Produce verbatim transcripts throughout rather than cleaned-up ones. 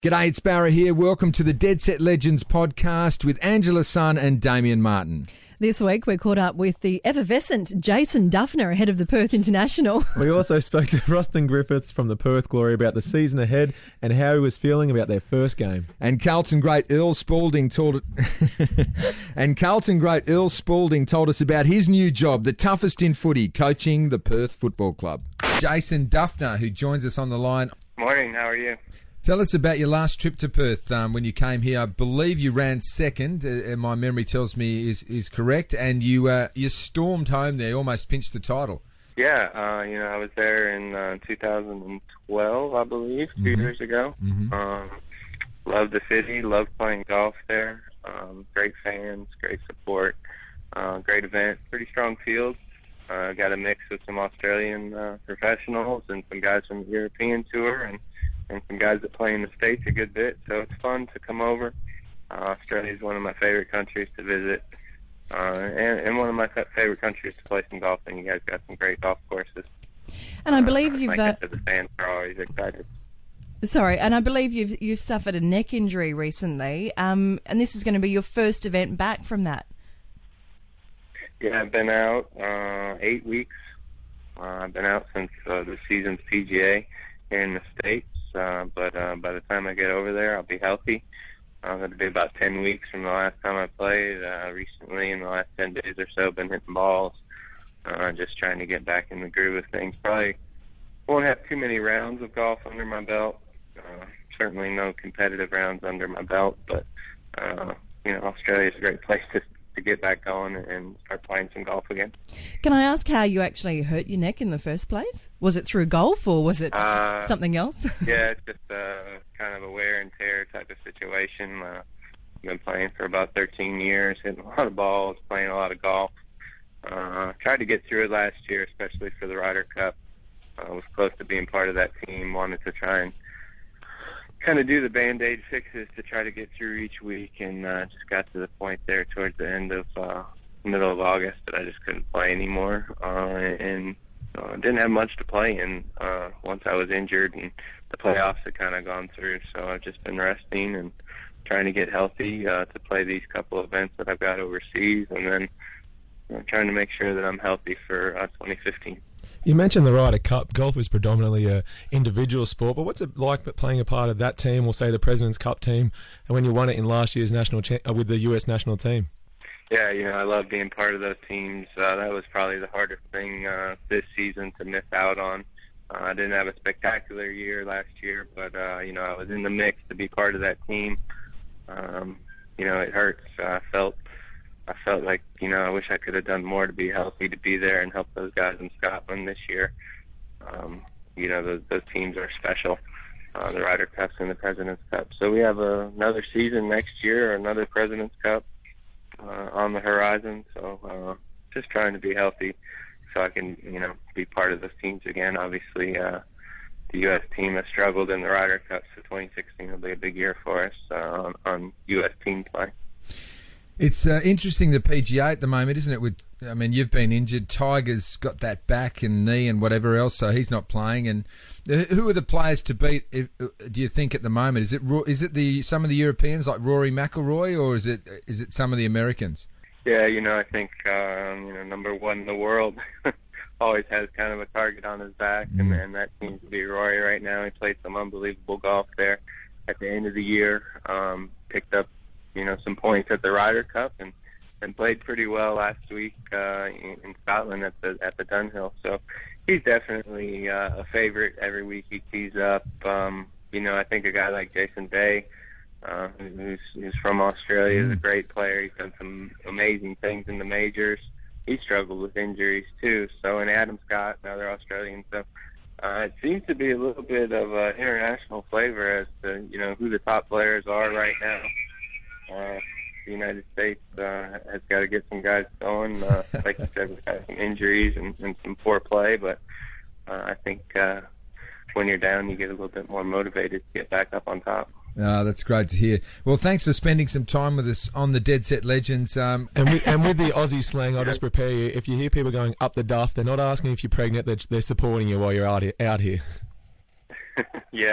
G'day, it's Barra here. Welcome to the Dead Set Legends podcast with Angela Sun and Damien Martin. This week we're caught up with the effervescent Jason Duffner ahead of the Perth International. We also spoke to Ruston Griffiths from the Perth Glory about the season ahead and how he was feeling about their first game. And Carlton great Earl Spalding told and Carlton great Earl Spalding told us about his new job, the toughest in footy, coaching the Perth Football Club. Jason Duffner, who joins us on the line. Morning, how are you? Tell us about your last trip to Perth um, when you came here. I believe you ran second, uh, my memory tells me is is correct, and you uh, you stormed home there, almost pinched the title. Yeah, uh, you know, I was there in uh, two thousand twelve, I believe, two Mm-hmm. years ago. Mm-hmm. Um, loved the city, loved playing golf there. Um, great fans, great support, uh, great event, pretty strong field. Uh, got a mix of some Australian uh, professionals and some guys from the European Tour, and and some guys that play in the States a good bit, so it's fun to come over. Uh, Australia is one of my favorite countries to visit, uh, and, and one of my fa- favorite countries to play some golf in. You guys got some great golf courses. And I believe uh, you've... Like Uh, I said, the fans are always excited. sorry, and I believe you've you've suffered a neck injury recently, um, and this is going to be your first event back from that. Yeah, I've been out uh, eight weeks. Uh, I've been out since uh, the season's P G A here in the States. Uh, but uh, by the time I get over there, I'll be healthy. Uh, it'll be about ten weeks from the last time I played. Uh, recently, in the last ten days or so, been hitting balls, uh, just trying to get back in the groove of things. Probably won't have too many rounds of golf under my belt. Uh, certainly no competitive rounds under my belt, but uh, you know, Australia's a great place to to get back going and start playing some golf again. Can I ask how you actually hurt your neck in the first place? Was it through golf or was it Uh, something else? Yeah, it's just uh, kind of a wear and tear type of situation. Uh, I've been playing for about thirteen years, hitting a lot of balls, playing a lot of golf. Uh, tried to get through it last year, especially for the Ryder Cup. I uh, was close to being part of that team, wanted to try and kind of do the Band-Aid fixes to try to get through each week, and uh, just got to the point there towards the end of uh, middle of August that I just couldn't play anymore, uh, and uh, didn't have much to play in uh, once I was injured, and the playoffs had kind of gone through, so I've just been resting and trying to get healthy uh, to play these couple of events that I've got overseas, and then uh, trying to make sure that I'm healthy for uh, twenty fifteen. You mentioned the Ryder Cup. Golf is predominantly a individual sport, but what's it like playing a part of that team, or say the President's Cup team, and when you won it in last year's national cha- uh, with the U S national team? Yeah, you know, I love being part of those teams. Uh, that was probably the hardest thing uh, this season to miss out on. Uh, I didn't have a spectacular year last year, but, uh, you know, I was in the mix to be part of that team. Um, you know, it hurts. Uh, I felt I felt like, you know, I wish I could have done more to be healthy, to be there and help those guys in Scotland this year. Um, you know, those, those teams are special, uh, the Ryder Cups and the President's Cup. So we have uh, another season next year, another President's Cup uh, on the horizon. So uh, just trying to be healthy so I can, you know, be part of those teams again. Obviously, uh, the U S team has struggled in the Ryder Cup, so twenty sixteen will be a big year for us uh, on, on U S team play. It's uh, interesting, the P G A at the moment, isn't it? With, I mean, you've been injured. Tiger's got that back and knee and whatever else, so he's not playing. And who are the players to beat? If, do you think at the moment? Is it is it the some of the Europeans like Rory McIlroy, or is it is it some of the Americans? Yeah, you know, I think um, you know, number one in the world always has kind of a target on his back, mm. and, and that seems to be Rory right now. He played some unbelievable golf there at the end of the year. Um, picked up, you know, some points at the Ryder Cup, and, and played pretty well last week uh, in, in Scotland at the at the Dunhill. So he's definitely uh, a favorite every week he tees up. Um, you know, I think a guy like Jason Day, uh, who's, who's from Australia, is a great player. He's done some amazing things in the majors. He struggled with injuries too. So, and Adam Scott, another Australian. So uh, it seems to be a little bit of an international flavor as to, you know, who the top players are right now. Uh, the United States uh, has got to get some guys going. Uh, like you said, we've had some injuries and, and some poor play, but uh, I think uh, when you're down, you get a little bit more motivated to get back up on top. Oh, that's great to hear. Well, thanks for spending some time with us on the Dead Set Legends. Um, and, with, and with the Aussie slang, I'll just prepare you. If you hear people going up the duff, they're not asking if you're pregnant. They're, they're supporting you while you're out here. Out here. Yeah,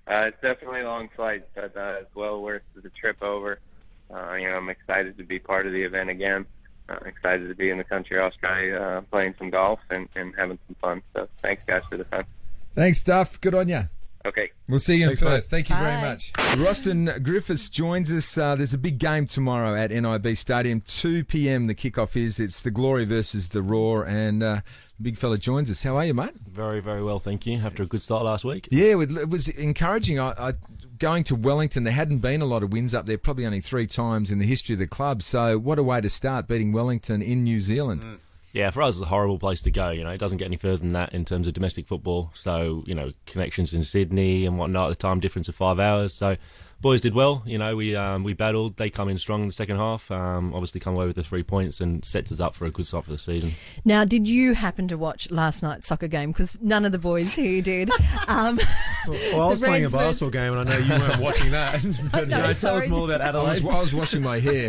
Uh, it's definitely a long flight, but uh, it's well worth the trip over. Uh, you know, I'm excited to be part of the event again. Uh, excited to be in the country of Australia, uh, playing some golf and, and having some fun. So thanks, guys, for the time. Thanks, Duff. Good on you. Okay. We'll see you in Thanks, Perth. mate. Thank you very Bye. much. Roston Griffiths joins us. Uh, there's a big game tomorrow at N I B Stadium. two p.m. the kickoff is. It's the Glory versus the Roar, and uh, the big fella joins us. How are you, mate? Very, very well, thank you. After a good start last week. Yeah, it was encouraging. I, I going to Wellington, there hadn't been a lot of wins up there, probably only three times in the history of the club. So what a way to start, beating Wellington in New Zealand. Mm. Yeah, for us, it's a horrible place to go. You know, it doesn't get any further than that in terms of domestic football. So, you know, connections in Sydney and whatnot, the time difference of five hours. So, boys did well. You know, we um, we battled. They come in strong in the second half. Um, obviously, come away with the three points and sets us up for a good start for the season. Now, did you happen to watch last night's soccer game? Because none of the boys here did. Um, Well, I was the playing a Reds basketball game, and I know you weren't watching that. But, No, you know, tell sorry. us more about I was, Adelaide. I was washing my hair.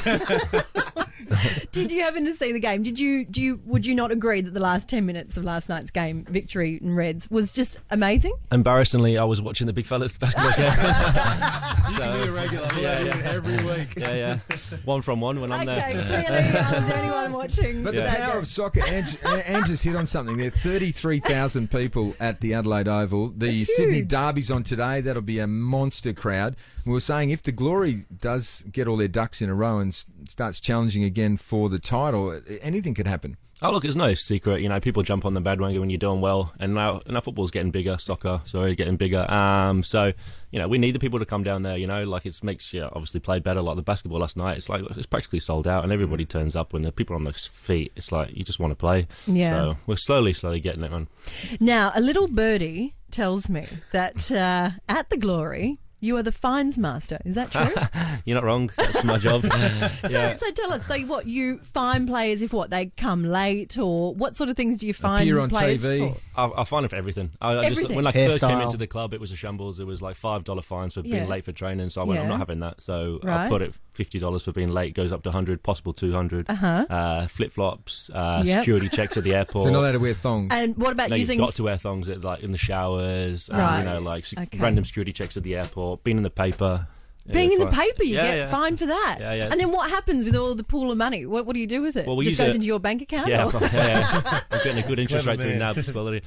Did you happen to see the game? Did you? Do you? Would you not agree that the last ten minutes of last night's game, victory in Reds, was just amazing? Embarrassingly, I was watching the big fellas basketball game. You can be a regular. We'll Yeah, have you yeah. in every week. yeah, yeah. One from one when I'm Okay, there. clearly I was the only one watching. But Yeah. the that power game. of soccer, Ange, Ange has hit on something. There are thirty-three thousand people at the Adelaide Oval. The That's Sydney huge. Derby's on today. That'll be a monster crowd. We were saying if the Glory does get all their ducks in a row and s- starts challenging again for the title, anything could happen. Oh, look, it's no secret. You know, people jump on the bandwagon when you're doing well, and now, now football's getting bigger, soccer, sorry, getting bigger. Um, so, you know, we need the people to come down there. You know, like it makes you obviously play better. Like the basketball last night, it's like it's practically sold out, and everybody turns up when the people are on their feet. It's like you just want to play. Yeah. So we're slowly, slowly getting it on. Now, a little birdie tells me that uh, at the Glory, you are the fines master. Is that true? You're not wrong. That's my job. So, yeah. so tell us. So, what you fine players if what they come late, or what sort of things do you fine Appear on players T V. for? I, I find it for everything. I, I just Everything? when I first came Hairstyle. into the club, it was a shambles. It was like five dollar fines for being Yeah. late for training. So I went, Yeah. I'm not having that. So Right. I put it fifty dollars for being late. Goes up to hundred, possible two hundred. Uh-huh. Uh, flip flops, uh, Yep. security checks at the airport. So not allowed to wear thongs. And what about no, using? you've got to wear thongs at, like in the showers. um, Right. you know, like s- Okay. random security checks at the airport. Being in the paper. Yeah, Being in the fine. paper, you Yeah, get yeah. fined for that. Yeah, yeah. And then what happens with all the pool of money? What, what do you do with it? Well, we Just use goes it- into your bank account? Yeah, or- yeah, yeah. I'm getting a good interest Clever rate through man. NAB as well. already.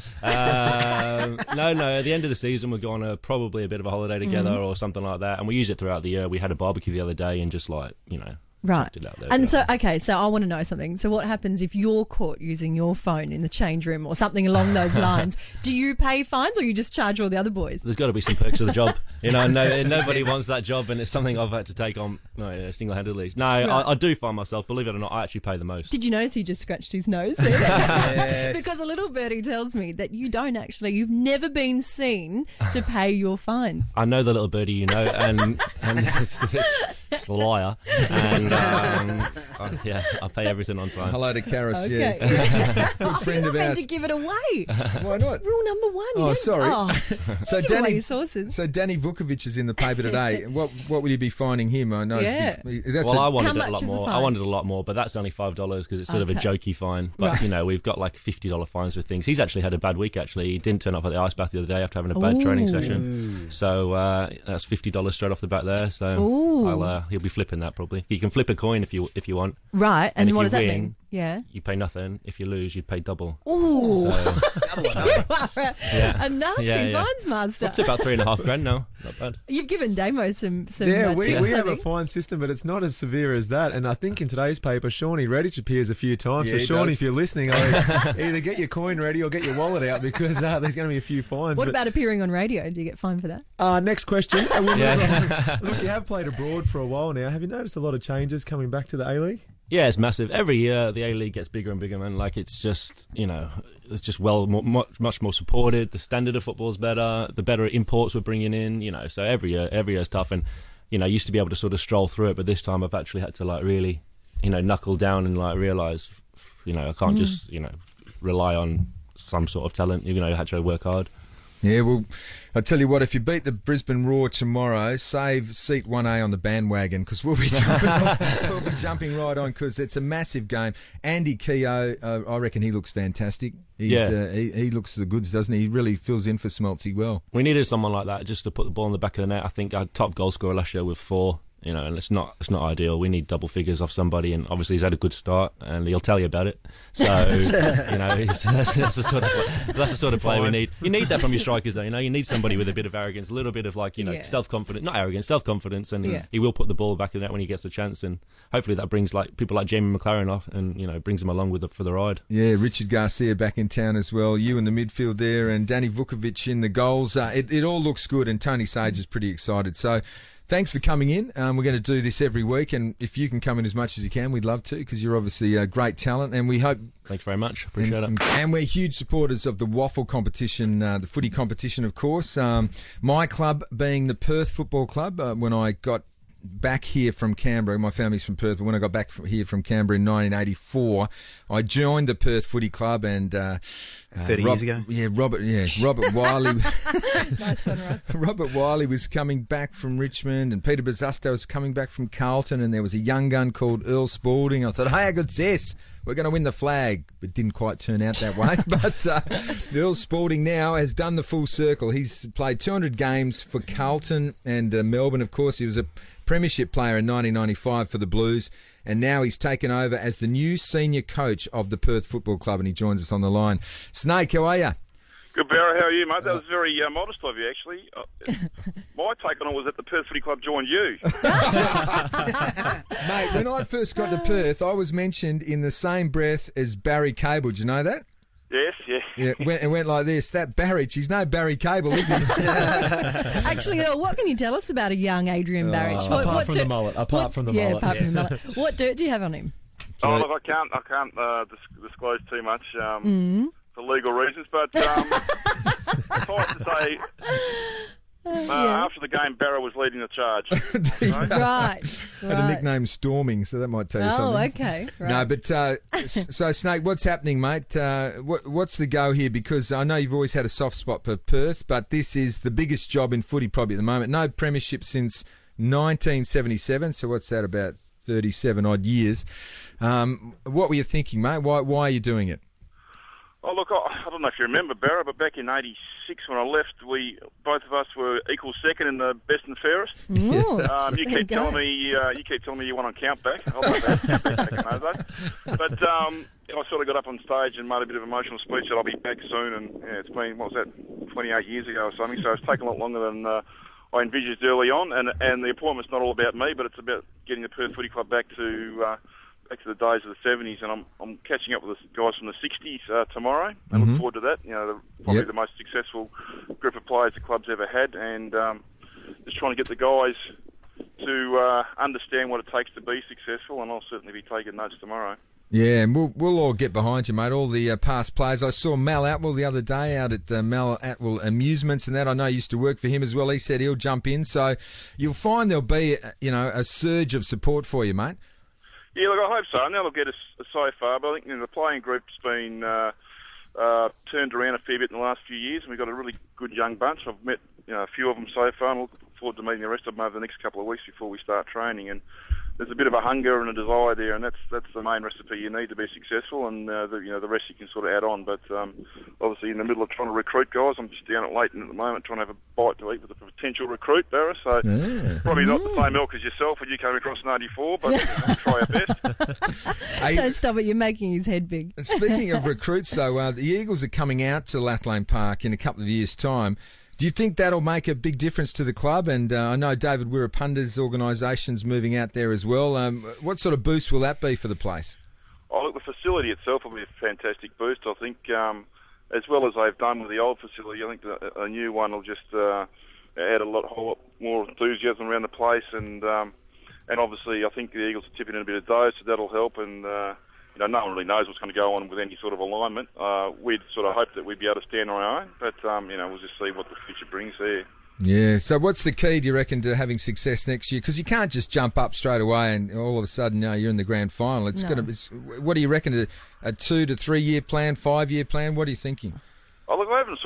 Um, no, no. At the end of the season, we're going to probably a bit of a holiday together Mm-hmm. or something like that, and we use it throughout the year. We had a barbecue the other day and just like you know, Right. checked it out there. And But- so, okay, so I want to know something. So, what happens if you're caught using your phone in the change room or something along those lines? Do you pay fines or you just charge all the other boys? there's got to be some perks of the job. You know, no, nobody wants that job, and it's something I've had to take on no, yeah, single-handedly. No, Right. I, I do find myself, believe it or not, I actually pay the most. Did you notice he just scratched his nose there? Yes. Because a little birdie tells me that you don't actually, you've never been seen to pay your fines. I know the little birdie, you know, and and it's, it's, it's a liar. And um, I, yeah, I pay everything on time. Hello to Karis, Okay. yes. Yeah. Good Oh, friend you're of not meant ours. to give it away. Why not? Rule number one. you Oh, don't- sorry. Oh, So give away Danny, your sources. so Danny Vukovic is in the paper today. What what will you be finding him? I know. Yeah. That's Well, a- I wanted How it much a lot is the more. I fine? wanted a lot more, but that's only five dollars because it's sort of a Okay. jokey fine. But Right. you know, we've got like fifty dollar fines for things. He's actually had a bad week. Actually, he didn't turn up at the ice bath the other day after having a bad training Ooh. session. So uh, that's fifty dollars straight off the bat there. So Ooh. I'll, uh, he'll be flipping that probably. You can flip a coin if you if you want. Right. And, And if what you does that win- mean? Yeah. You pay nothing. If you lose, you'd pay double. Ooh. So A nasty Yeah, yeah. fines master. up to about three and a half grand now. Not bad. You've given Damo some, some Yeah, uh, we, tips, we have a haven't you? fine system, but it's not as severe as that. And I think in today's paper, Shawnee Redditch appears a few times. Yeah, so, he Shawnee, does. if you're listening, I either get your coin ready or get your wallet out because uh, there's going to be a few fines. What But, about appearing on radio? Do you get fined for that? uh, next question. Uh, we'll Yeah. move on. Look, you have played abroad for a while now. Have you noticed a lot of changes coming back to the A-League? Yeah, it's massive. Every year the A League gets bigger and bigger, man. Like it's just, you know, it's just well, more, much, much more supported. The standard of football is better. The better imports we're bringing in, you know. So every year, every year's tough. And you know, I used to be able to sort of stroll through it, but this time I've actually had to like really, you know, knuckle down and like realise, you know, I can't just, you know, rely on some sort of talent. You know, I had to work hard. Yeah, well, I tell you what, if you beat the Brisbane Roar tomorrow, save seat one A on the bandwagon because we'll be jumping, we'll be jumping right on because it's a massive game. Andy Keogh, uh, I reckon he looks fantastic. He's, Yeah. uh, he, he looks the goods, doesn't he? He really fills in for Smeltsy well. We needed someone like that just to put the ball in the back of the net. I think our top goal scorer last year with four. You know, and it's not it's not ideal. We need double figures off somebody, and obviously he's had a good start, and he'll tell you about it. So you know, he's, that's, that's the sort of that's the sort of player we need. You need that from your strikers, though. You know, you need somebody with a bit of arrogance, a little bit of like you know Yeah. self confidence, not arrogance, self confidence, and Yeah. he will put the ball back in that when he gets a chance, and hopefully that brings like people like Jamie McLaren off, and you know brings him along with the, for the ride. Yeah, Richard Garcia back in town as well. You in the midfield there, and Danny Vukovic in the goals. Uh, it, it all looks good, and Tony Sage is pretty excited. So, thanks for coming in. Um, we're going to do this every week, and if you can come in as much as you can, we'd love to, because you're obviously a great talent, and we hope. Thanks very much. Appreciate and, it. And we're huge supporters of the waffle competition, uh, the footy competition, of course. Um, my club being the Perth Football Club. Uh, when I got back here from Canberra, my family's from Perth, but when I got back from here from Canberra in nineteen eighty-four, I joined the Perth Footy Club, and uh, uh, thirty Rob- years ago. Yeah, Robert. Yeah, Robert Wiley. Nice one, Russ. Robert Wiley was coming back from Richmond, and Peter Bazzusto was coming back from Carlton, and there was a young gun called Earl Spalding. I thought, hey, I got this. We're going to win the flag. But didn't quite turn out that way. But uh, Earl Spalding now has done the full circle. He's played two hundred games for Carlton and uh, Melbourne, of course. He was a premiership player in nineteen ninety-five for the Blues, and now he's taken over as the new senior coach of the Perth Football Club, and he joins us on the line. Snake, how are you? Good, Barra. How are you, mate? That was very uh, modest of you, actually. Uh, my take on it was that the Perth Footy Club joined you. Mate, when I first got to Perth, I was mentioned in the same breath as Barry Cable. Do you know that? Yes, yes. Yeah, it went, it went like this. That Barrich, he's no Barry Cable, is he? Actually, Earl, what can you tell us about a young Adrian Barrich? What- apart what from dirt- the mullet. Apart what- from the yeah, mullet. apart from the mullet. What dirt do you have on him? Oh, look, I can't, I can't uh, dis- disclose too much um, Mm. for legal reasons, but um, suffice to say, uh, Yeah. after the game, Barra was leading the charge. Right, right. Had a nickname Storming, so that might tell you Oh, something. okay. Right. No, but uh, s- so Snake, what's happening, mate? Uh, what, what's the go here? Because I know you've always had a soft spot for Perth, but this is the biggest job in footy probably at the moment. No premiership since nineteen seventy-seven. So what's that, about thirty-seven odd years? Um, what were you thinking, mate? Why, why are you doing it? Oh, look, I, I don't know if you remember, Barra, but back in eighty-six when I left, we both of us were equal second in the best and fairest. Ooh, Um, you there you keep go. telling me uh, you keep telling me you want on count back. I'll be back, back second those days. But um, I sort of got up on stage and made a bit of an emotional speech that I'll be back soon. And yeah, it's been, what was that, twenty-eight years ago or something. So it's taken a lot longer than uh, I envisaged early on. And and the appointment's not all about me, but it's about getting the Perth Footy Club back to uh, back to the days of the seventies. And I'm I'm catching up with the guys from the sixties uh, tomorrow. I look forward to that. You know, the, probably Yep. the most successful group of players the club's ever had, and um, just trying to get the guys to uh, understand what it takes to be successful, and I'll certainly be taking notes tomorrow. Yeah, and we'll, we'll all get behind you, mate. All the uh, past players. I saw Mal Atwell the other day out at uh, Mal Atwell Amusements and that. I know you used to work for him as well. He said he'll jump in. So you'll find there'll be, uh, you know, a surge of support for you, mate. Yeah, look, I hope so. And that'll get us so far, but I think you know, the playing group's been uh, uh, turned around a fair bit in the last few years, and we've got a really good young bunch. I've met you know, a few of them so far, and I look forward to meeting the rest of them over the next couple of weeks before we start training. And there's a bit of a hunger and a desire there, and that's that's the main recipe you need to be successful, and uh, the, you know the rest you can sort of add on. But um, obviously, in the middle of trying to recruit guys, I'm just down at Leighton at the moment trying to have a bite to eat with a potential recruit, Barra. So Yeah. probably not the same ilk as yourself when you came across in eighty-four, but you know, we'll try our best. Hey, Don't stop it. You're making his head big. speaking of recruits, though, uh, the Eagles are coming out to Lathlane Park in a couple of years' time. Do you think that'll make a big difference to the club? And uh, I know David Wirapunda's organisation's moving out there as well. Um, what sort of boost will that be for the place? Oh, look, the facility itself will be a fantastic boost. I think, um, as well as they've done with the old facility, I think the, a new one will just uh, add a lot, whole lot more enthusiasm around the place. And um, and obviously, I think the Eagles are tipping in a bit of dough, so that'll help. And uh, you know, no one really knows what's going to go on with any sort of alignment. Uh, we'd sort of hope that we'd be able to stand on our own, but um, you know, we'll just see what the future brings there. Yeah, so what's the key, do you reckon, to having success next year? Because you can't just jump up straight away and all of a sudden, you know, you're in the grand final. It's No. got to. It's, what do you reckon? A, a two to three year plan, five year plan? What are you thinking? Oh, look, I haven't sort of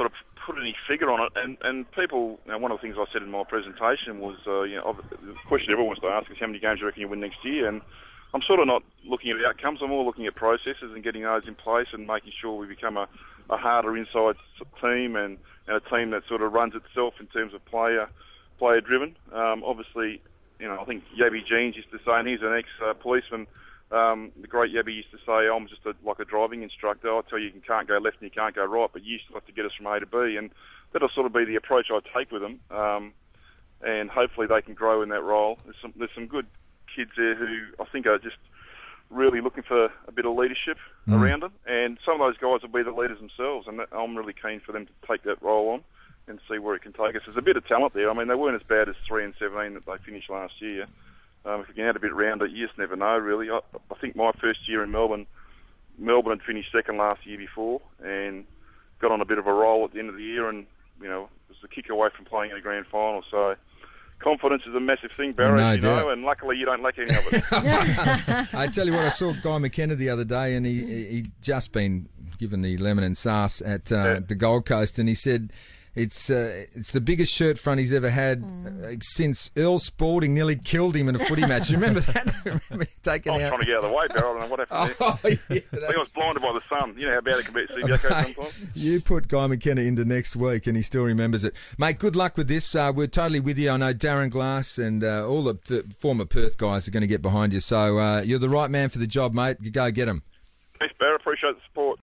put any figure on it. And, and people, you know, one of the things I said in my presentation was, uh, you know, the question everyone wants to ask is how many games do you reckon you win next year? And I'm sort of not looking at the outcomes. I'm more looking at processes and getting those in place and making sure we become a, a harder inside team and, and a team that sort of runs itself in terms of player player driven. Um, obviously, you know, I think Yabby Jeans used to say, and he's an ex-policeman, um, the great Yabby used to say, I'm just a, like a driving instructor. I tell you, you can't go left and you can't go right, but you still have to get us from A to B. And that'll sort of be the approach I take with them. Um, and hopefully they can grow in that role. There's some, there's some good kids there who I think are just really looking for a bit of leadership mm. around them. And some of those guys will be the leaders themselves. And that, I'm really keen for them to take that role on and see where it can take us. There's a bit of talent there. I mean, they weren't as bad as three and seventeen that they finished last year. Um, if we can add a bit around it, you just never know, really. I, I think my first year in Melbourne, Melbourne had finished second last year before and got on a bit of a roll at the end of the year and, you know, was a kick away from playing in a grand final. So confidence is a massive thing, Barry, no you know, doubt. And luckily you don't lack any of it. I tell you what, I saw Guy McKenna the other day, and he he just been given the lemon and sauce at uh, Yeah. the Gold Coast, and he said it's uh, it's the biggest shirt front he's ever had uh, since Earl Spalding nearly killed him in a footy match. You remember that? Remember taking I was out? trying to get out of the way, Barry. I don't know what happened there. Oh, yeah, I think I was blinded by the sun. You know how bad it can be at Subiaco sometimes. You put Guy McKenna into next week and he still remembers it. Mate, good luck with this. Uh, we're totally with you. I know Darren Glass and uh, all the, the former Perth guys are going to get behind you. So uh, you're the right man for the job, mate. You go get them. Thanks, Barry. Appreciate the support.